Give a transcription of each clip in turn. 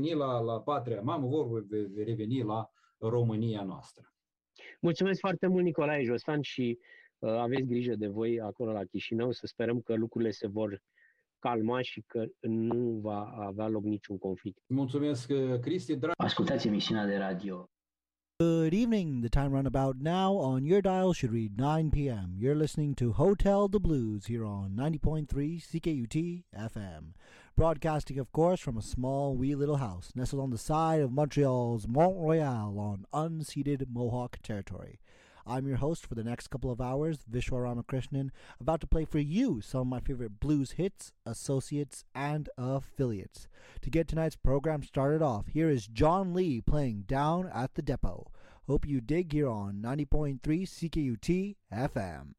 reveni la patria mamă, vor reveni la România noastră. Mulțumesc foarte mult, Nicolae Jostan, și aveți grijă de voi acolo la Chișinău. Să sperăm că lucrurile se vor calma și că nu va avea loc niciun conflict. Mulțumesc, Cristi. Ascultați emisiunea de radio. Good evening. The time runabout now on your dial should read 9 p.m. You're listening to Hotel the Blues here on 90.3 CKUT FM. Broadcasting, of course, from a small, wee little house nestled on the side of Montreal's Mont-Royal on unceded Mohawk territory. I'm your host for the next couple of hours, Vishwa Ramakrishnan, about to play for you some of my favorite blues hits, associates, and affiliates. To get tonight's program started off, here is John Lee playing Down at the Depot. Hope you dig here on 90.3 CKUT FM.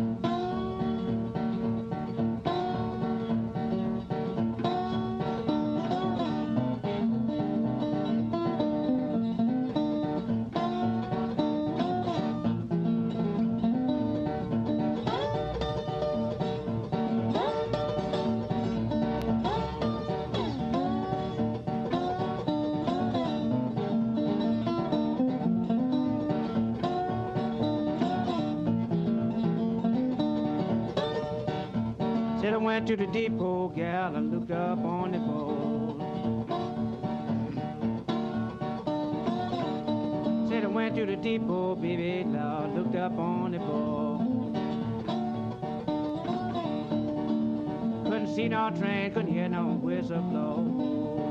Went to the depot, gal, I looked up on the pole. Said I went to the depot, baby, I looked up on the pole. Couldn't see no train, couldn't hear no whistle blow.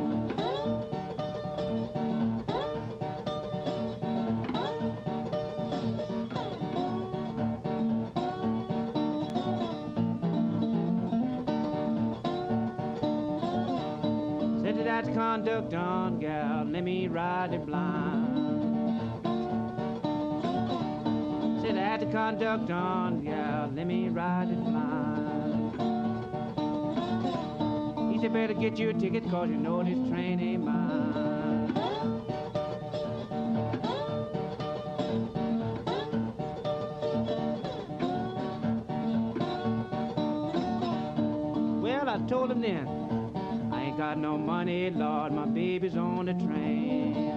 That conduct on, gal, let me ride it blind. Said that the conduct on, gal, let me ride it blind. He said, better get you a ticket, cause you know this train ain't mine. Well, I told him then, got no money, Lord, my baby's on the train.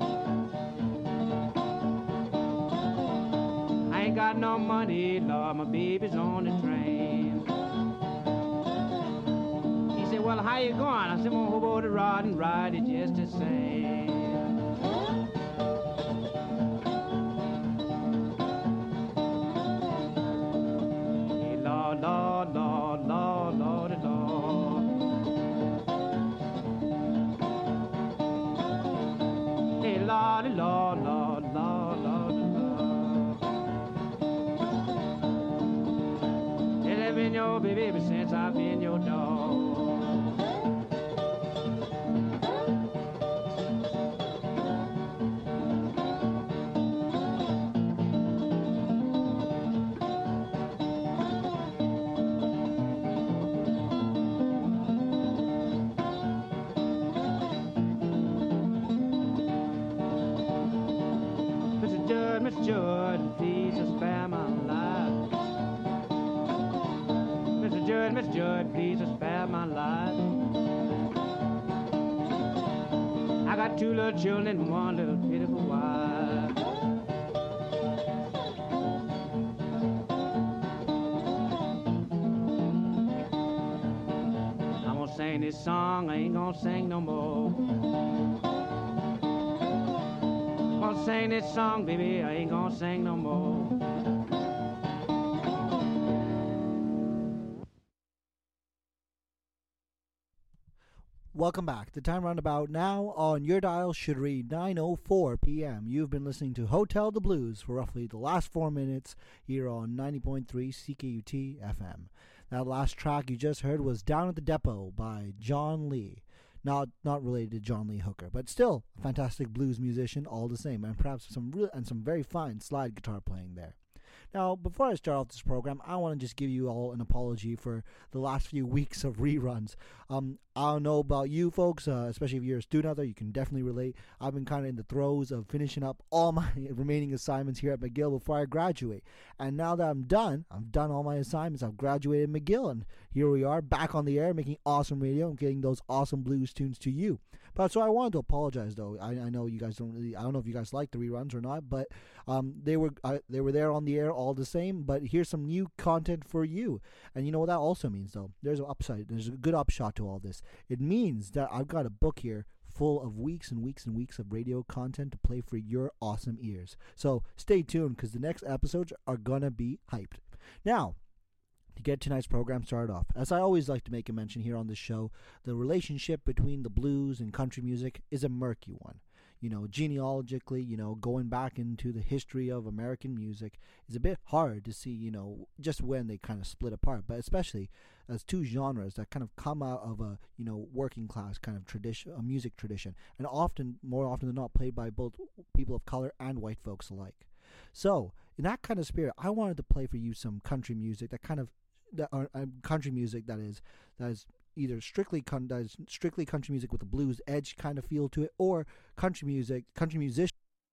I ain't got no money, Lord, my baby's on the train. He said, well, how you going? I said, well, hobo the rod and ride it just the same. Hey, Lord, Lord, Lord, Lord, Lord, Lord. Lordy, Lord, Lord, Lord, Lord, Lord. Tell I've been your baby ever since I've been your dog. Mr. Judge, please spare my life. Mr. Judge, please spare my life. I got two little children and one little pitiful wife. I'm gonna sing this song, I ain't gonna sing no more. Gonna sing this song, baby, I ain't gonna sing no more. Welcome back. The time roundabout now on your dial should read 9:04 p.m. You've been listening to Hotel the Blues for roughly the last 4 minutes here on 90.3 CKUT FM. That last track you just heard was Down at the Depot by John Lee. Not related to John Lee Hooker, but still a fantastic blues musician all the same, and perhaps some very fine slide guitar playing there. Now, before I start off this program, I want to just give you all an apology for the last few weeks of reruns. I don't know about you folks, especially if you're a student out there, you can definitely relate. I've been kind of in the throes of finishing up all my remaining assignments here at McGill before I graduate. And now that I've done all my assignments, I've graduated McGill, and here we are back on the air making awesome radio and getting those awesome blues tunes to you. But so I wanted to apologize, though. I know you guys don't really. I don't know if you guys like the reruns or not, but they were there on the air all the same. But here's some new content for you, and you know what that also means, though. There's an upside. There's a good upshot to all this. It means that I've got a book here full of weeks and weeks and weeks of radio content to play for your awesome ears. So stay tuned, because the next episodes are gonna be hyped. Now, to get tonight's program started off, as I always like to make a mention here on this show, the relationship between the blues and country music is a murky one. You know, genealogically, going back into the history of American music is a bit hard to see, just when they kind of split apart, but especially as two genres that kind of come out of a, working class kind of tradition, a music tradition, and more often than not, played by both people of color and white folks alike. So, in that kind of spirit, I wanted to play for you some country music country music that is either strictly country music with a blues edge kind of feel to it, or country musicians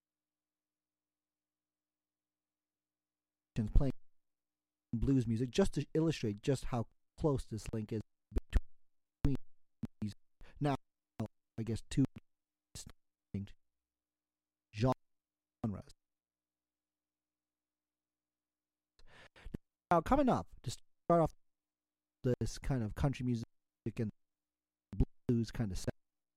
playing blues music, just to illustrate just how close this link is between these, now I guess, two distinct genres. Now, coming up to start off this kind of country music and blues kind of set,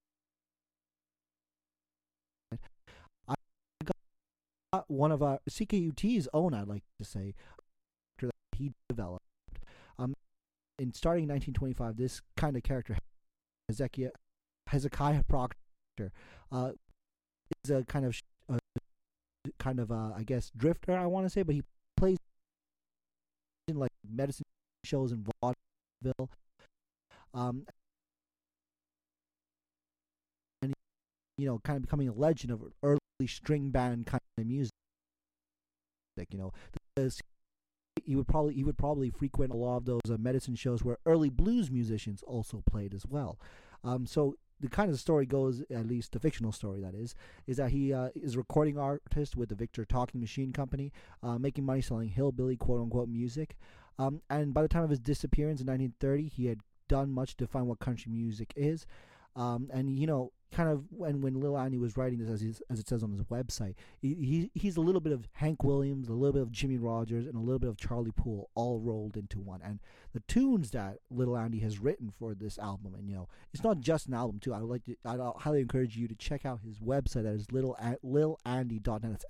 I got one of our CKUT's own, I'd like to say, that he developed. In starting in 1925, this kind of character, Hezekiah Proctor, is a kind of I guess, drifter, I want to say, but he plays in like medicine shows in vaudeville, and kind of becoming a legend of early string band kind of music. He would probably frequent a lot of those medicine shows where early blues musicians also played as well. So the kind of story goes, at least the fictional story that is that he is a recording artist with the Victor Talking Machine Company, making money selling hillbilly quote-unquote music. And by the time of his disappearance in 1930, he had done much to define what country music is. And kind of when Lil Andy was writing this, as it says on his website, he's a little bit of Hank Williams, a little bit of Jimmy Rogers, and a little bit of Charlie Poole all rolled into one. And the tunes that Lil Andy has written for this album, and it's not just an album too. I'd highly encourage you to check out his website. That is lilandy.net. That's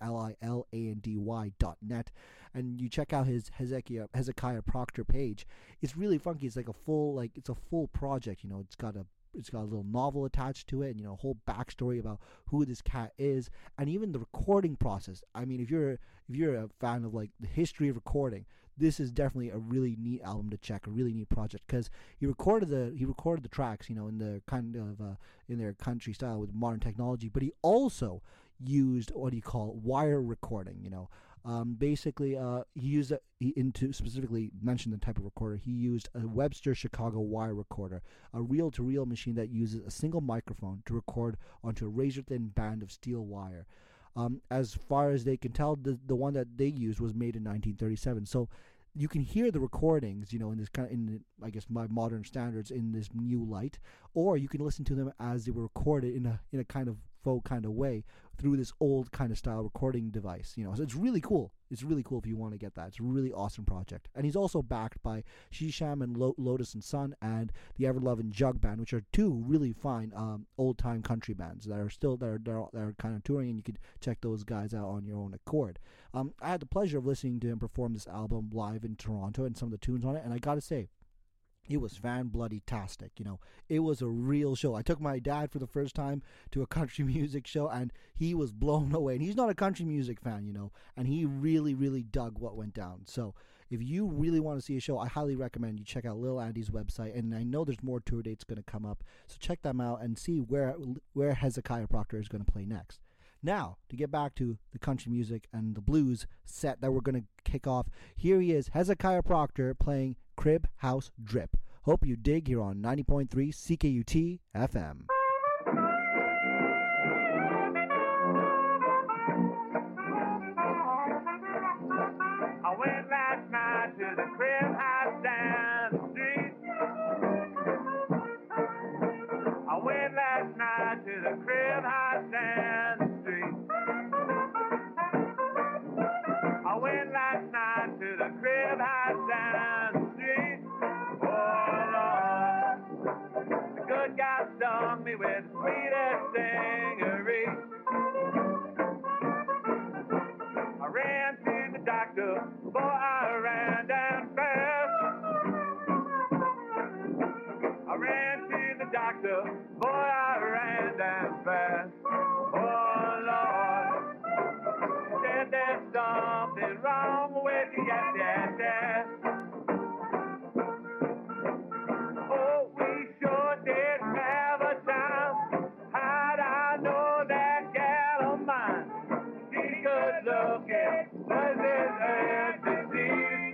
lilandy.net. And you check out his Hezekiah Proctor page. It's really funky. It's like it's a full project. It's got a little novel attached to it, and a whole backstory about who this cat is, and even the recording process. I mean, if you're a fan of like the history of recording, this is definitely a really neat album to check, a really neat project, because he recorded the tracks, in the kind of in their country style with modern technology, but he also used what he called wire recording. Basically, he used to specifically mention the type of recorder. He used a Webster Chicago wire recorder, a reel-to-reel machine that uses a single microphone to record onto a razor-thin band of steel wire. As far as they can tell, the one that they used was made in 1937. So you can hear the recordings, in this I guess by modern standards, in this new light, or you can listen to them as they were recorded in a kind of folk kind of way through this old kind of style recording device. So it's really cool. It's really cool if you want to get that. It's a really awesome project. And he's also backed by Shisham and Lotus and Son and the Everlovin' Jug Band, which are two really fine old time country bands that are kind of touring, and you can check those guys out on your own accord. I had the pleasure of listening to him perform this album live in Toronto and some of the tunes on it, and I gotta say, it was fan-bloody-tastic. It was a real show. I took my dad for the first time to a country music show, and he was blown away. And he's not a country music fan, and he really, really dug what went down. So if you really want to see a show, I highly recommend you check out Lil Andy's website. And I know there's more tour dates going to come up, so check them out and see where Hezekiah Proctor is going to play next. Now, to get back to the country music and the blues set that we're going to kick off, here he is, Hezekiah Proctor, playing Crib House Drip. Hope you dig here on 90.3 CKUT FM. I went last night to the crib house down the street. I went last night to crib house down the street. I went last night to the crib house down the street. Oh Lord, the good guy stung me with the sweetest stingery. I ran to the doctor, boy, I ran down fast. I ran to the doctor, boy, I ran down fast. Oh Lord, she said there's something wrong with you, yes, yes, yes. Oh, we sure did have a time. How'd I know that gal of mine? She good looking, was it a disease?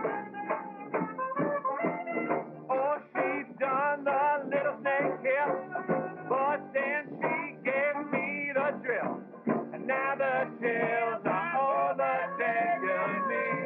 Oh, she done the little snake kill, but then she gave me the drill. And now the chills are overtaking me.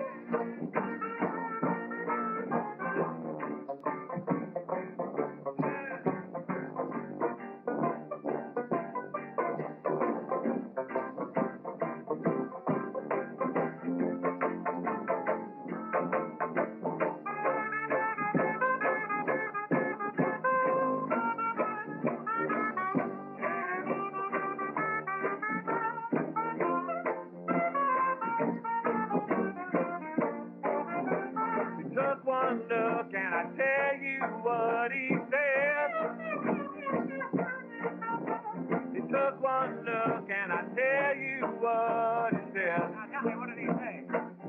He took one look and I tell you what he said. He took one look and I tell you what he said. Now tell me, what did he say?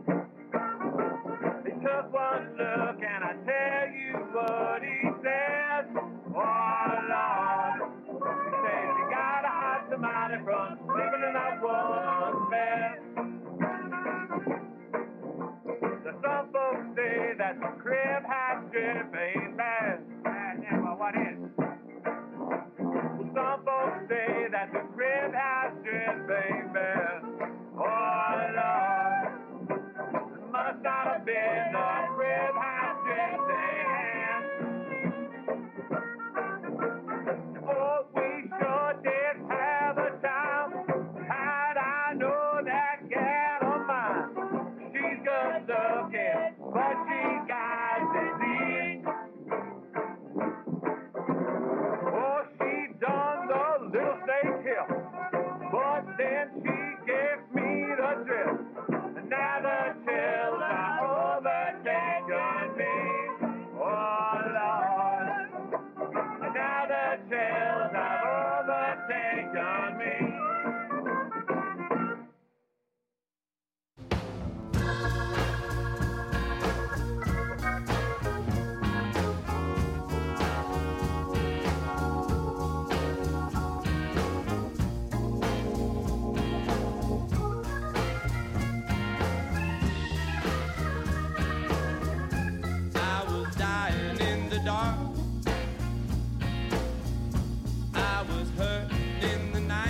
He took one look and I tell you what he said. Oh Lord, he says you gotta hide somebody from sleeping in that woman's bed. Some folks say that the crib house strip ain't bad. Yeah, well, what is? Well, some folks say that the crib house strip ain't bad. Oh, Lord, it must not have been the crib house strip they had. Oh, we sure did have a time. How'd I know that gal of mine? She's good looking, but she got disease. Oh, she done the little snake hill, but then she gave me the drill. And now the chills are overtaking me. Oh, Lord. And now the chills have overtaken me. I was dying in the dark. I was hurt in the night.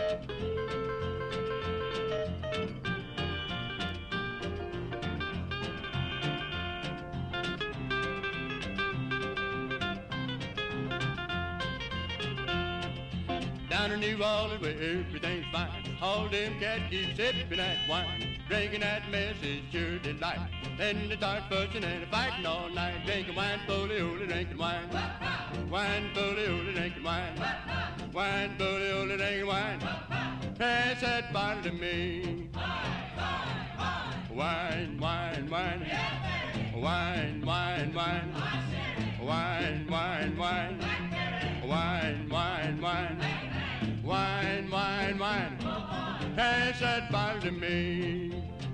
Down in New Orleans where everything's fine, all them cats keep sipping that wine, drinking that mess is sure delight. Then they start fussing and fighting all night, drinking wine, bully, holy, drinking wine. Wine, bully, holy, drinking wine. Wine, bully, holy, drinking wine. Pass that bottle to me. Wine, wine, wine. Wine, wine, wine. Wine, wine, wine. Wine, wine, wine. Wine, wine, wine. Pass that bottle to me.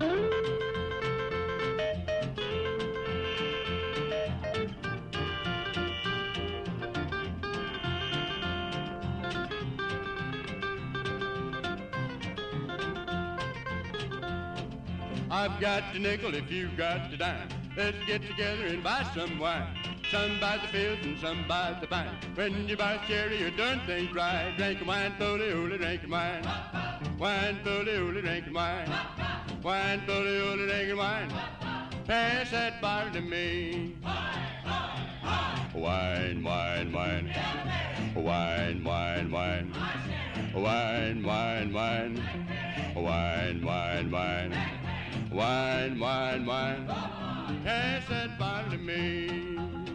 I've got the nickel if you've got the dime. Let's get together and buy some wine. Some by the fields and some by the vine. When you buy cherry, you're doing things right. Drinking wine, bully, hooly, drinking wine. Wine, bully, hooly, drinking wine. Wine, bully, hooly, drinking wine. Pass that bottle to me. Wine, wine, wine. Wine, wine, wine. Wine, wine, wine. Wine, wine, wine. Wine, wine, wine. Pass that bottle to me.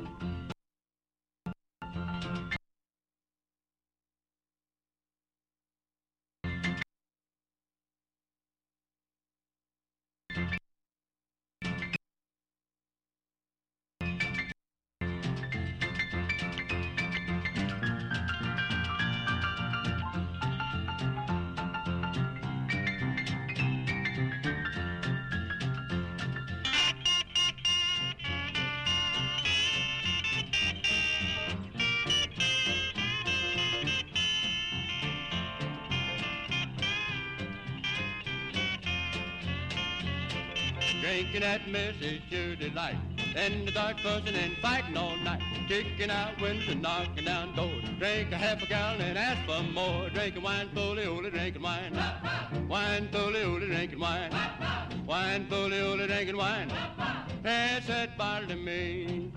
Drinking that mess is sure delight. Then the dark fussing and fighting all night. Kicking out windows and knocking down doors. Drink a half a gallon and ask for more. Drinking wine, bully, holy, drinking wine. Wine, bully, holy, drinking wine. Wine, bully, holy, drinking wine. Pass that bottle to me.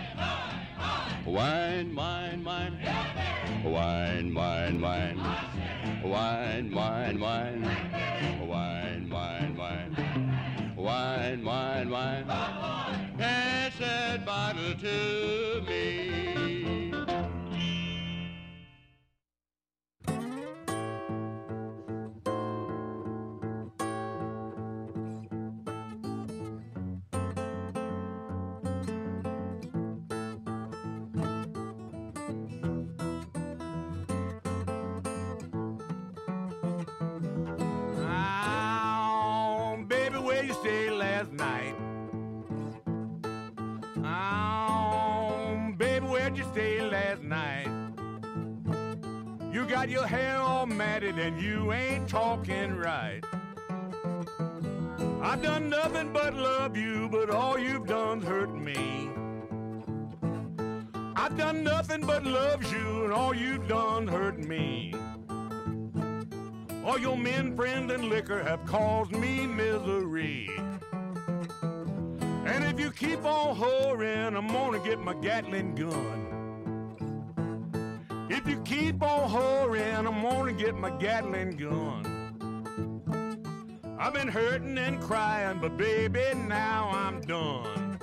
Wine, wine, wine. Wine, wine, wine. Wine, wine, wine. Wine, wine, wine. Wine, wine, wine. Pass that bottle to me. Stay last night. Baby, where'd you stay last night? You got your hair all matted and you ain't talking right. I've done nothing but love you, but all you've done's hurt me. I've done nothing but love you, and all you've done hurt me. All your men, friends, and liquor have caused me misery. And if you keep on whoring, I'm gonna get my Gatling gun. If you keep on whoring, I'm gonna get my Gatling gun. I've been hurting and crying, but baby, now I'm done.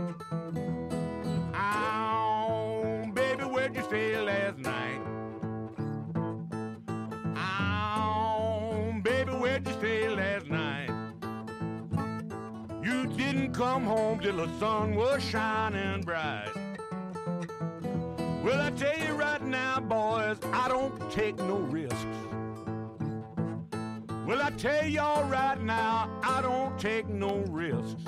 Ow, baby, where'd you stay last night? Baby, where'd you stay last night? You didn't come home till the sun was shining bright. Well, I tell you right now, boys, I don't take no risks. Well, I tell y'all right now, I don't take no risks.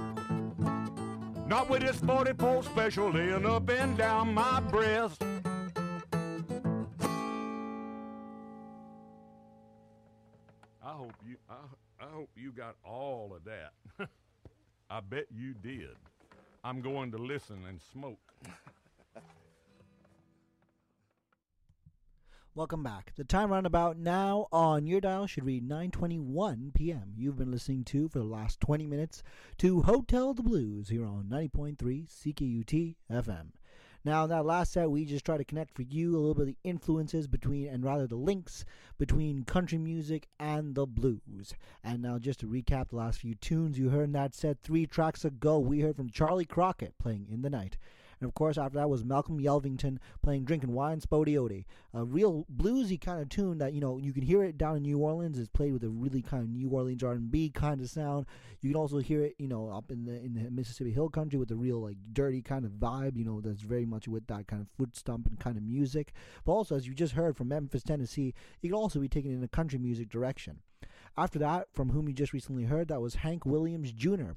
Not with this 44 special laying up and down my breast. I hope you got all of that. I bet you did. I'm going to listen and smoke. Welcome back. The time roundabout now on your dial should read 9:21 p.m. You've been listening to, for the last 20 minutes, to Hotel the Blues here on 90.3 CKUT FM. Now, in that last set, we just try to connect for you a little bit of the influences between, and rather the links between country music and the blues. And now, just to recap the last few tunes you heard in that set, 3 tracks ago, we heard from Charlie Crockett playing In the Night. And of course, after that was Malcolm Yelvington playing Drinking Wine Spody-Ody. A real bluesy kind of tune that, you can hear it down in New Orleans. It's played with a really kind of New Orleans R&B kind of sound. You can also hear it, up in the Mississippi Hill Country with a real, dirty kind of vibe, that's very much with that kind of foot stomping kind of music. But also, as you just heard from Memphis, Tennessee, it can also be taken in a country music direction. After that, from whom you just recently heard, that was Hank Williams Jr.,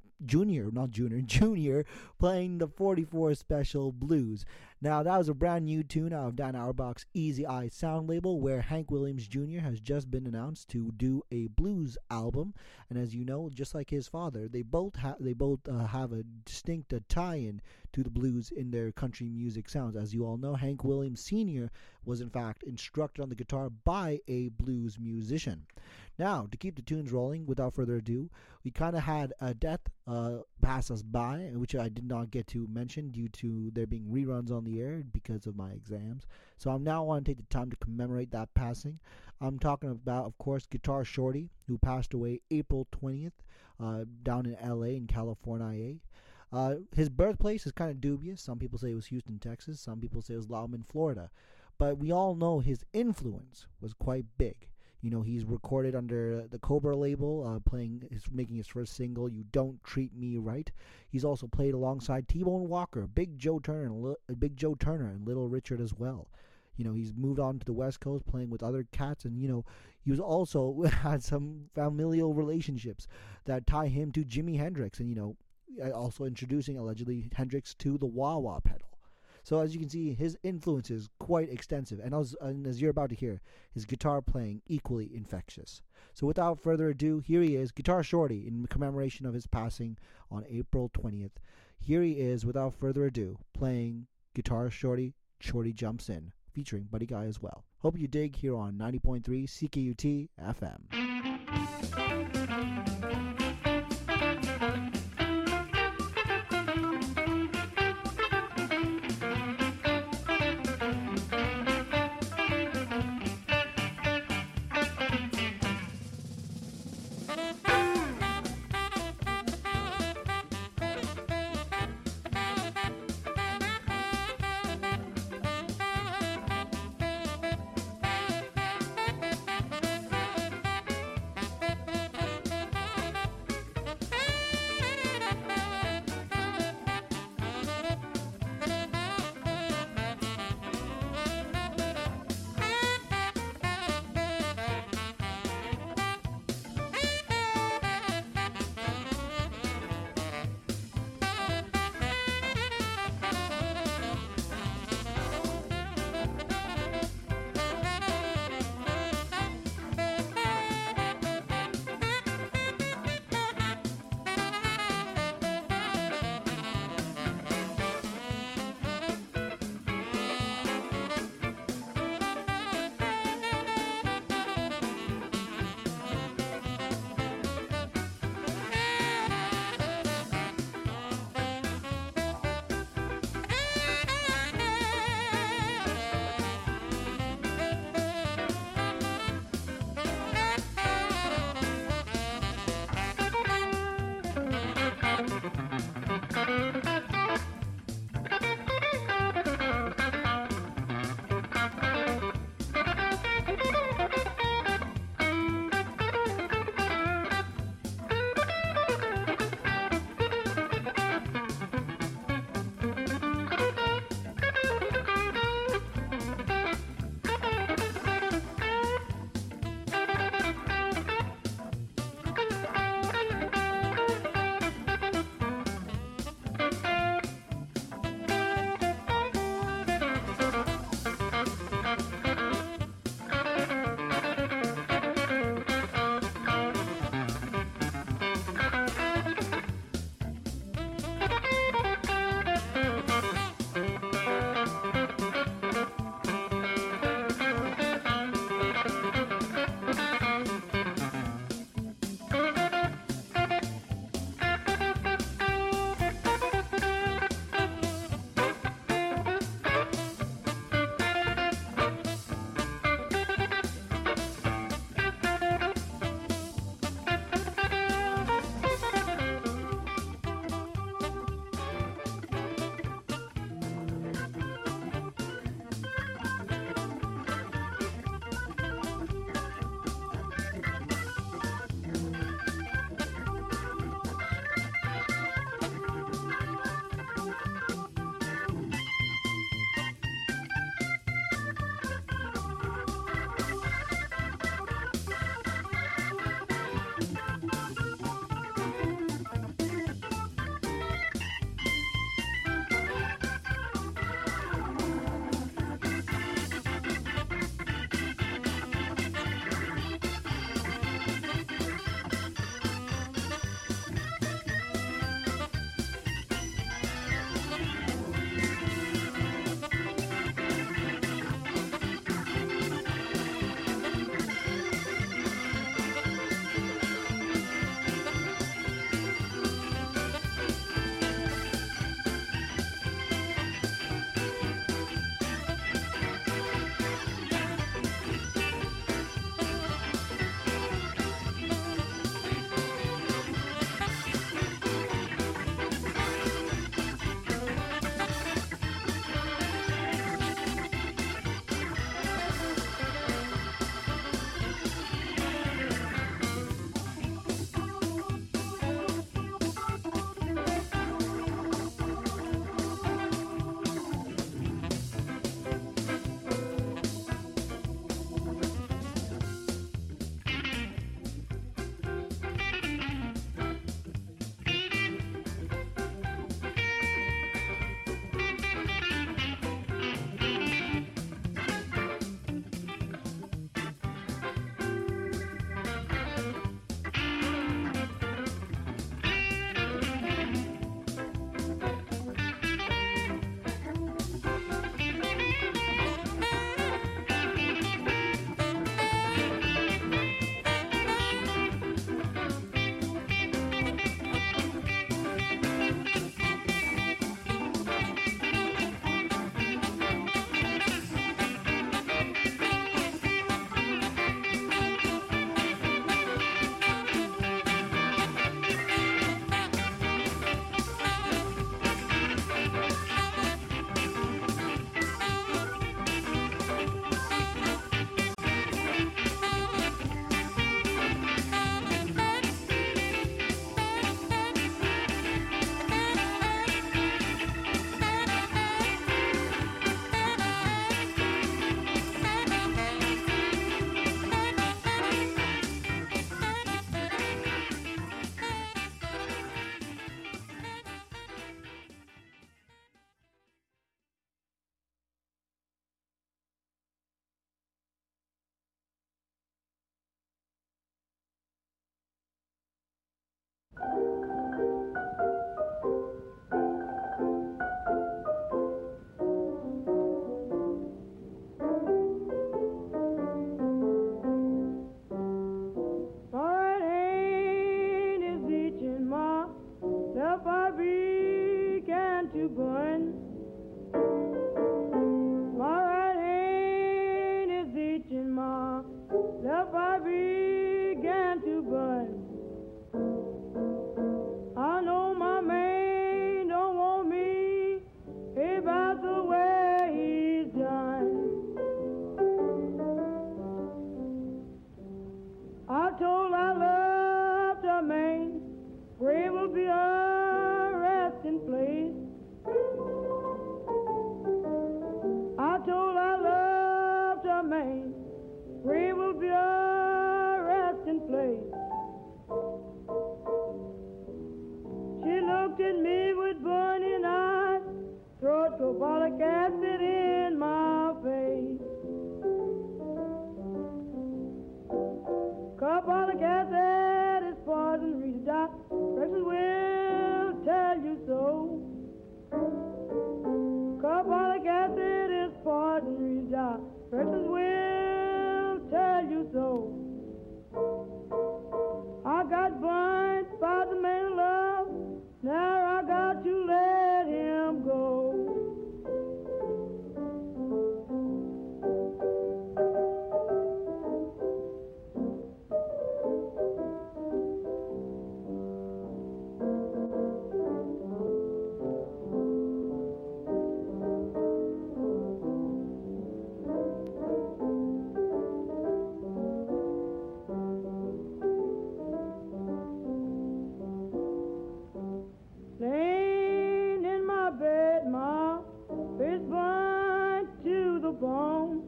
playing the 44 Special Blues. Now, that was a brand new tune out of Dan Auerbach's Easy Eye Sound label, where Hank Williams Jr. has just been announced to do a blues album. And as you know, just like his father, they both have a distinct tie-in to the blues in their country music sounds. As you all know, Hank Williams Sr. was in fact instructed on the guitar by a blues musician. Now, to keep the tunes rolling, without further ado, we kind of had a death pass us by, which I did not get to mention due to there being reruns on the air because of my exams. So I now want to take the time to commemorate that passing. I'm talking about, of course, Guitar Shorty, who passed away April 20th down in L.A. in California. His birthplace is kind of dubious. Some people say it was Houston, Texas. Some people say it was Loudman, Florida. But we all know his influence was quite big. He's recorded under the Cobra label, making his first single, You Don't Treat Me Right. He's also played alongside T-Bone Walker, Big Joe Turner, and Little Richard as well. He's moved on to the West Coast playing with other cats, and, he was also had some familial relationships that tie him to Jimi Hendrix, and, also introducing, allegedly, Hendrix to the wah-wah pedal. So as you can see, his influence is quite extensive, and as you're about to hear, his guitar playing equally infectious. So without further ado, here he is, Guitar Shorty, in commemoration of his passing on April 20th. Here he is, without further ado, playing Guitar Shorty, Shorty Jumps In, featuring Buddy Guy as well. Hope you dig here on 90.3 CKUT FM. I began to burn. I know my man don't want me about the way he's done. I told I loved a man, where it will be a resting place. I told I loved a man, where it will be a resting place. She looked at me with burning eyes, throwed carbolic acid in my face. Carbolic acid is poison, read the doctors will tell you so. Carbolic acid is poison, read the doctors will tell you so. I got burnt by the man of love, now I got to let him go. Laying in my bed, my face burnt to the bone.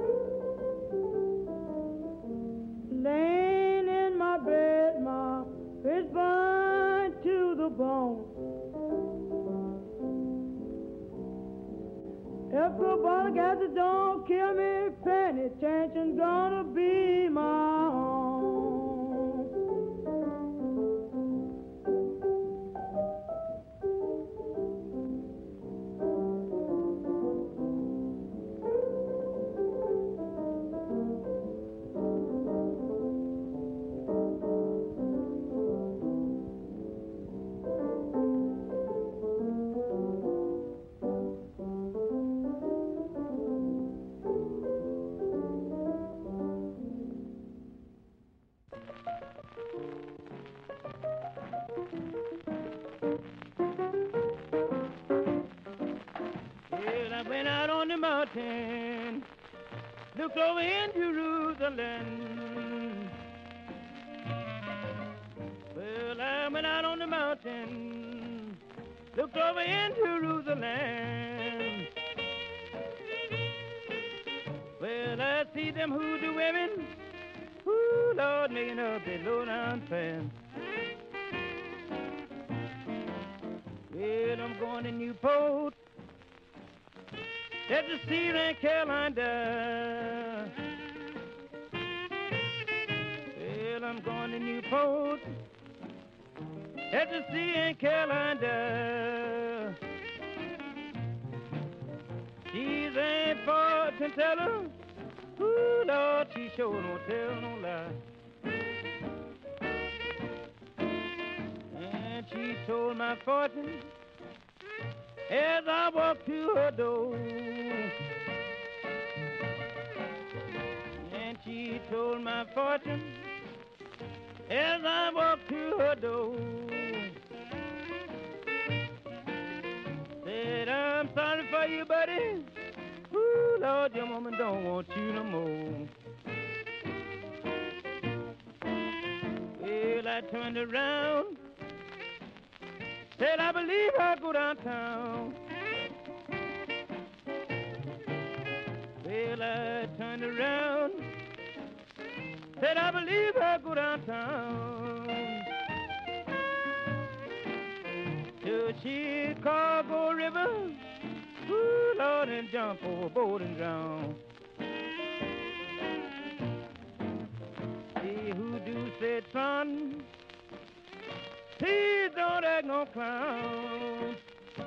Laying in my bed, my face burnt to the bone. If carbolic acid don't kill me, penitentia's gonna be my home. Well, I went out on the mountain, looked over in Jerusalem. Well, I went out on the mountain, looked over in Jerusalem. Well, I see them hoodoo women, ooh, Lord, making up their low-down fans. Well, I'm going to Newport, that's the sea in Carolina. Well, I'm going to Newport, that's the sea in Carolina. She's a fortune teller, ooh, Lord, she sure don't tell no lie. And she told my fortune as I walked to her door. And she told my fortune as I walked to her door. Said, I'm sorry for you, buddy. Ooh, Lord, your woman don't want you no more. Well, I turned around, said, I believe I'll go downtown. Well, I turned around, said, I believe I'll go downtown to Chicago River, ooh, Lord, and jump overboard and drown. The hoodoo said, son, please don't act no clown.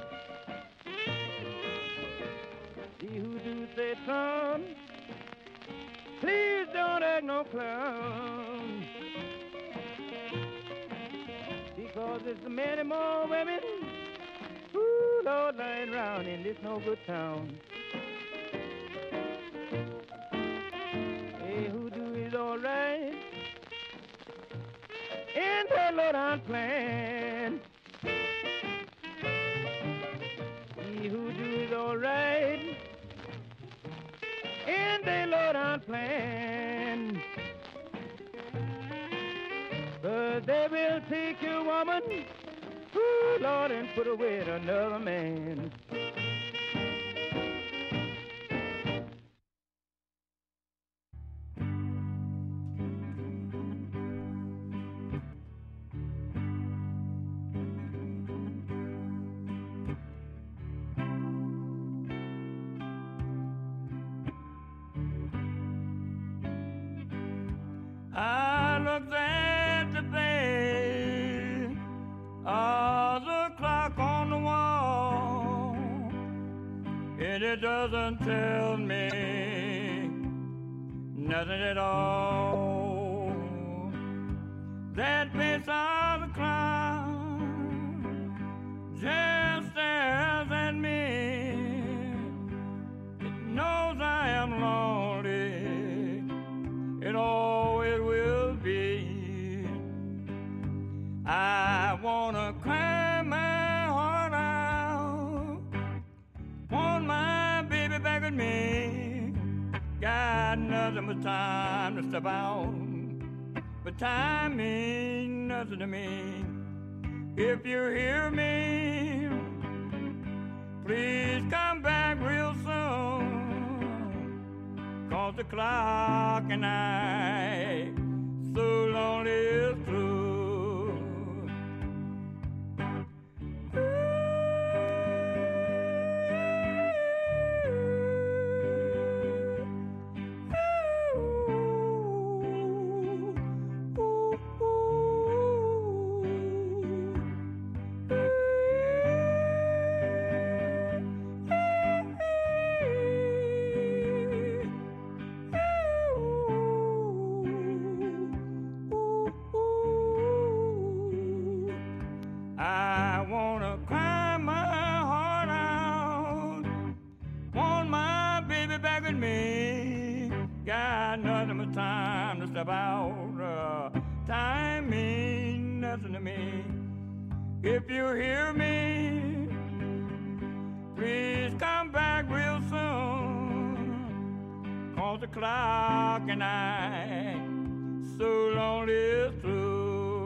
The hoodoo said, son, please don't act no clown. Because there's many more women, ooh, Lord, lying round in this no good town. Hey, hoodoo is all right, they low-down plan. He who do is all right in they low-down plan. But they will take your woman, ooh, Lord, and put her with another man. I looked at the face of the clock on the wall, and it doesn't tell me nothing at all. That face of the clock just stares at me. It knows I am lonely. It always will be. I wanna cry my heart out, want my baby back with me. Got nothing but time to step out, but time means nothing to me. If you hear me, please come back real soon. 'Cause the clock and I so lonely is through. I wanna cry my heart out, want my baby back with me. Got nothing but time to step out. Time means nothing to me. If you hear me, please come back real soon. 'Cause the clock and I so lonely is through.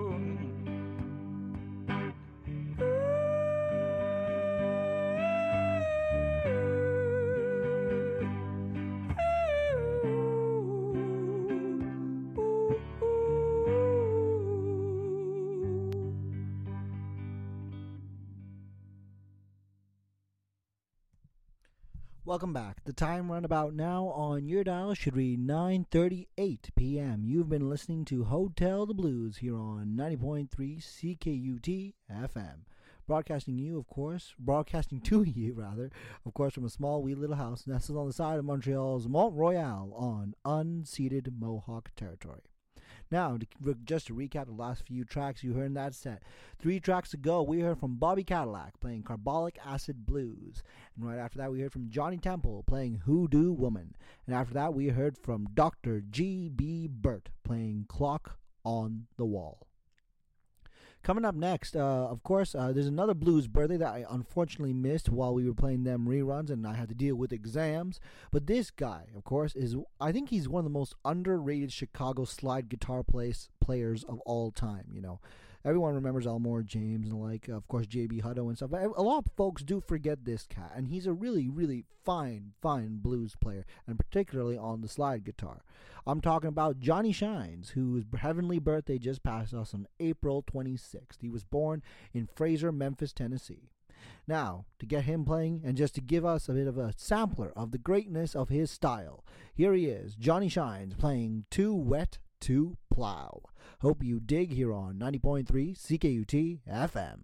Welcome back. The time runabout now on your dial should read 9:38 p.m. You've been listening to Hotel the Blues here on 90.3 CKUT FM. Broadcasting to you, of course, from a small wee little house nestled on the side of Montreal's Mont Royal on unceded Mohawk territory. Now, just to recap the last few tracks you heard in that set. 3 tracks ago, we heard from Bobby Cadillac playing Carbolic Acid Blues. And right after that, we heard from Johnny Temple playing Hoodoo Woman. And after that, we heard from Dr. G.B. Burt playing Clock on the Wall. Coming up next, of course, there's another blues birthday that I unfortunately missed while we were playing them reruns, and I had to deal with exams. But this guy, of course, I think he's one of the most underrated Chicago slide guitar players of all time, you know. Everyone remembers Elmore James and of course, J.B. Hutto and stuff. But a lot of folks do forget this cat, and he's a really, really fine blues player, and particularly on the slide guitar. I'm talking about Johnny Shines, whose heavenly birthday just passed us on April 26th. He was born in Fraser, Memphis, Tennessee. Now, to get him playing and just to give us a bit of a sampler of the greatness of his style, here he is, Johnny Shines, playing Too Wet to Plow. Hope you dig here on 90.3 CKUT FM.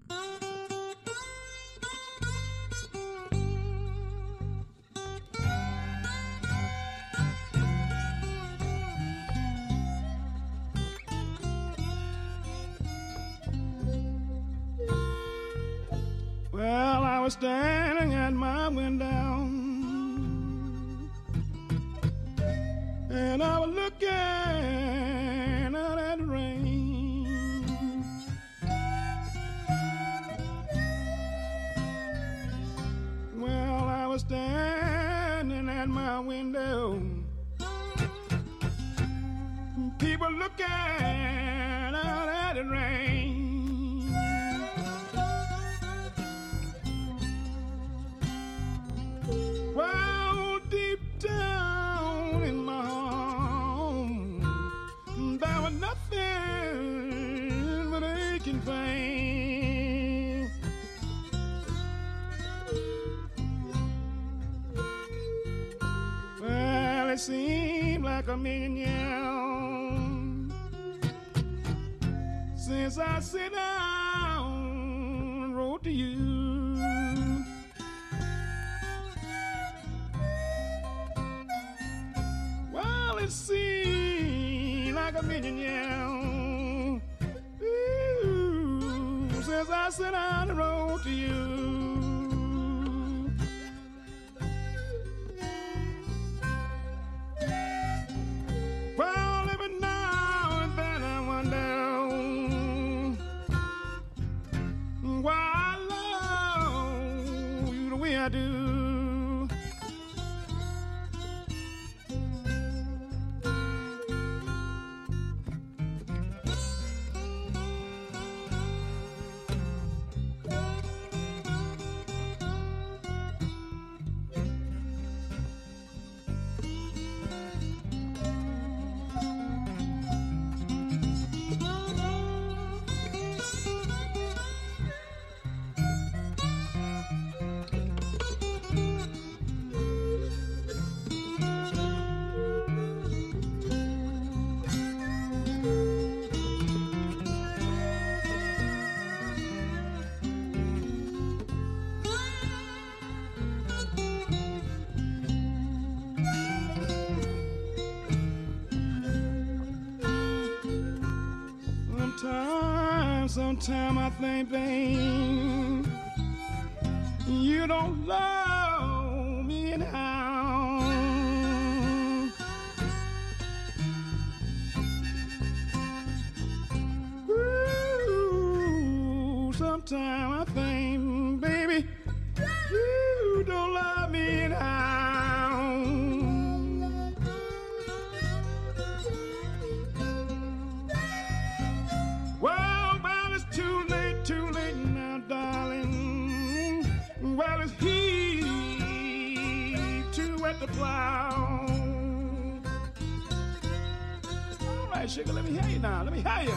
Well, I was standing at my window, and I was looking out at the rain. people looking out at the rain. Well, deep down in my home, there was nothing but aching pain. Well, it seemed like a million years since I sit down and wrote to you. Well, it seemed like a million years since I sit down and wrote to you. Well, every now and then I wonder why I love you the way I do. Sometimes I think, babe, you don't love me now. Ooh, sometimes I think, baby, you don't love me now. Well, too late now, darling. Well, it's heat too wet to plow. All right, sugar, let me hear you now. Let me hear you.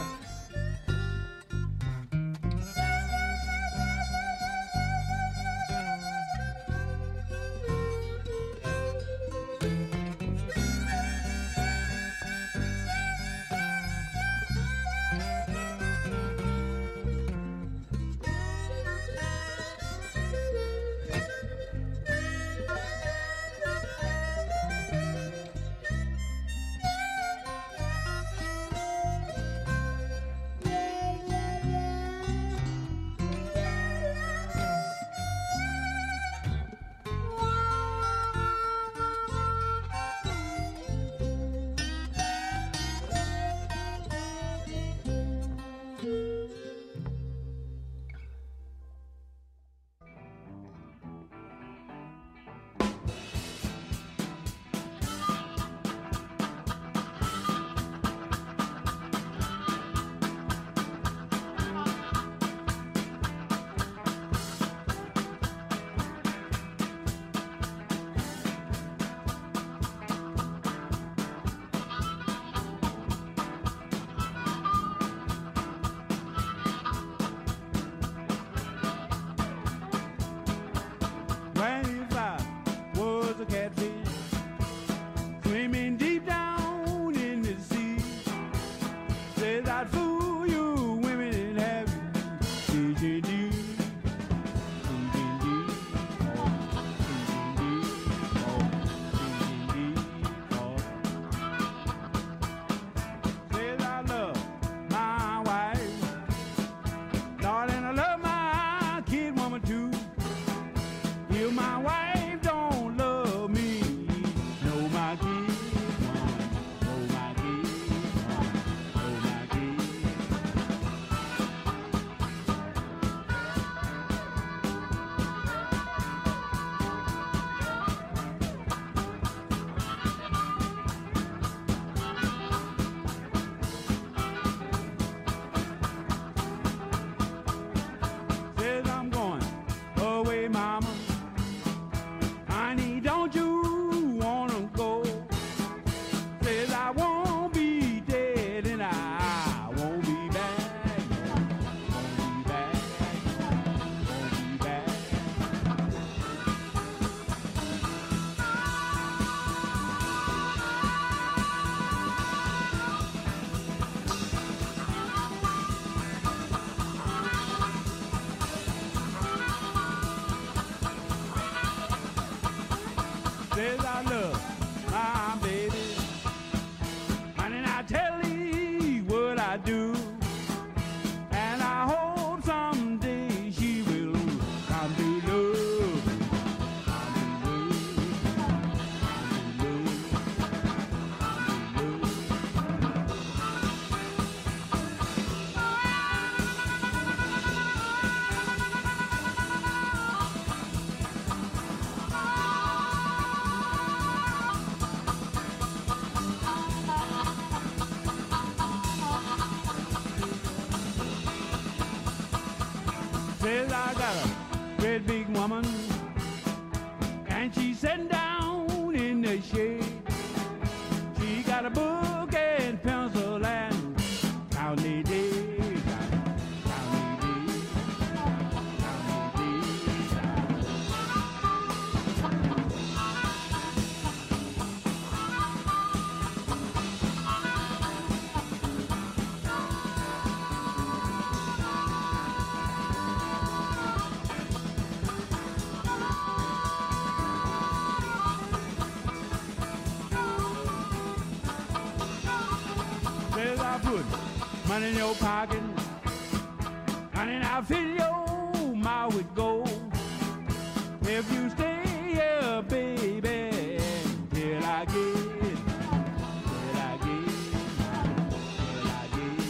Says I got a great big woman, and she's sitting down in the shade. She got a book and pencil and counting days, counting days, counting days. Says I put money in your pocket, honey, I'll fill your mouth with gold. If you stay here, baby, till I get, till I get, till I get.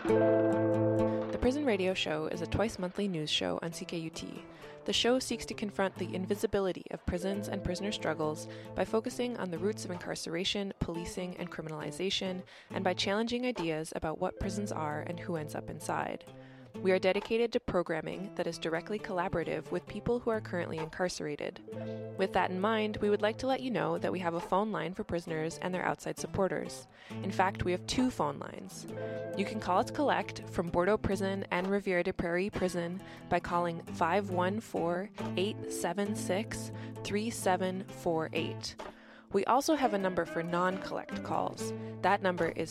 The Prison Radio Show is a twice-monthly news show on CKUT. The show seeks to confront the invisibility of prisons and prisoner struggles by focusing on the roots of incarceration, policing, and criminalization, and by challenging ideas about what prisons are and who ends up inside. We are dedicated to programming that is directly collaborative with people who are currently incarcerated. With that in mind, we would like to let you know that we have a phone line for prisoners and their outside supporters. In fact, we have 2 phone lines. You can call us collect from Bordeaux Prison and Rivière des Prairies Prison by calling 514-876-3748. We also have a number for non-collect calls. That number is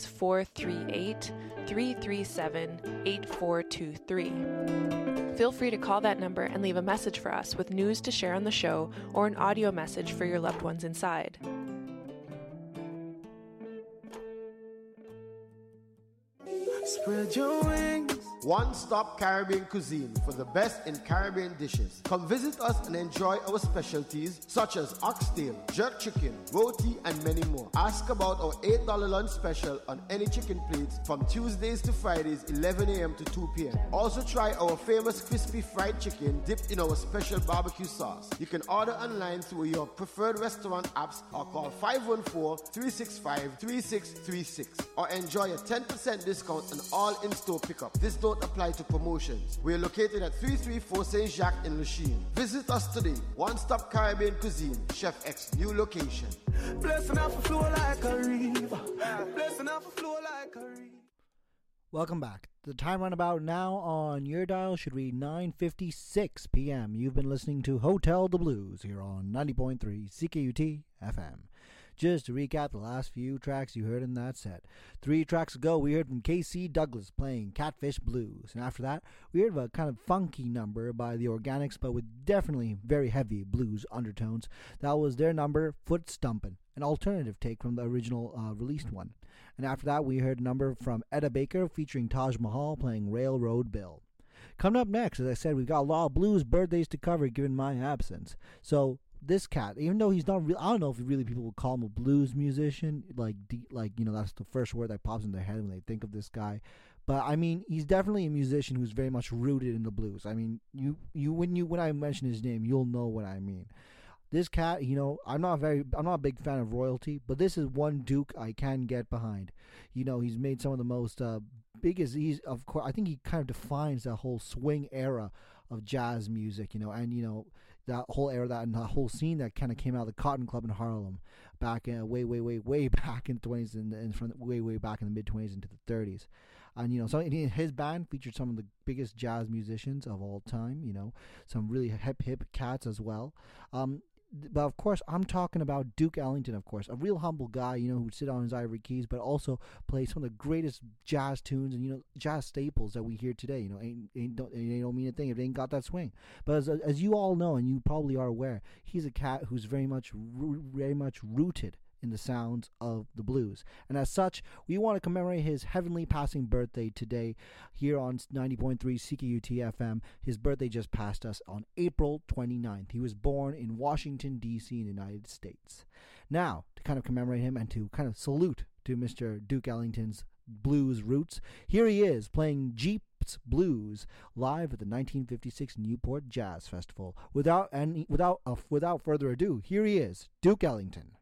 438-337-8423. Feel free to call that number and leave a message for us with news to share on the show or an audio message for your loved ones inside. Spread your wings. One-stop Caribbean cuisine for the best in Caribbean dishes. Come visit us and enjoy our specialties such as oxtail, jerk chicken, roti, and many more. Ask about our $8 lunch special on any chicken plates from Tuesdays to Fridays, 11 a.m. to 2 p.m. Also try our famous crispy fried chicken dipped in our special barbecue sauce. You can order online through your preferred restaurant apps or call 514-365-3636 or enjoy a 10% discount on all in-store pickup. This don't apply to promotions. We are located at 334 Saint Jacques in Lachine. Visit us today. One-stop Caribbean cuisine, Chef X new location. Blessing off a flow like a river. Blessing off a flow like a river. Welcome back. The time runabout now on your dial should read 9:56 p.m. You've been listening to Hotel the Blues here on 90.3 CKUT FM. Just to recap the last few tracks you heard in that set. 3 tracks ago, we heard from KC Douglas playing Catfish Blues. And after that, we heard of a kind of funky number by the Organics, but with definitely very heavy blues undertones. That was their number, Foot Stumpin', an alternative take from the original released one. And after that, we heard a number from Etta Baker featuring Taj Mahal playing Railroad Bill. Coming up next, as I said, we've got a lot of blues birthdays to cover given my absence. So this cat, even though he's not real, I don't know if really people would call him a blues musician, like you know, that's the first word that pops in their head when they think of this guy. But I mean, he's definitely a musician who's very much rooted in the blues. I mean, when I mention his name, you'll know what I mean. This cat, you know, I'm not a big fan of royalty, but this is one Duke I can get behind. You know, he's made some of the most biggest. Of course, I think he kind of defines that whole swing era of jazz music. You know, and you know, that whole era, that and the whole scene that kind of came out of the Cotton Club in Harlem back in way back in the 20s and from way back in the mid 20s into the 30s. And you know, so his band featured some of the biggest jazz musicians of all time. You know, some really hip cats as well. But of course, I'm talking about Duke Ellington, of course, a real humble guy, you know, who'd sit on his ivory keys, but also play some of the greatest jazz tunes and, you know, jazz staples that we hear today. You know, don't mean a thing if it ain't got that swing. But as you all know, and you probably are aware, he's a cat who's very much rooted in the sounds of the blues. And as such, we want to commemorate his heavenly passing birthday today here on 90.3 CKUT FM. His birthday just passed us on April 29th. He was born in Washington, D.C. in the United States. Now, to kind of commemorate him and to kind of salute to Mr. Duke Ellington's blues roots, here he is playing Jeeps Blues live at the 1956 Newport Jazz Festival. Without further ado, here he is, Duke Ellington.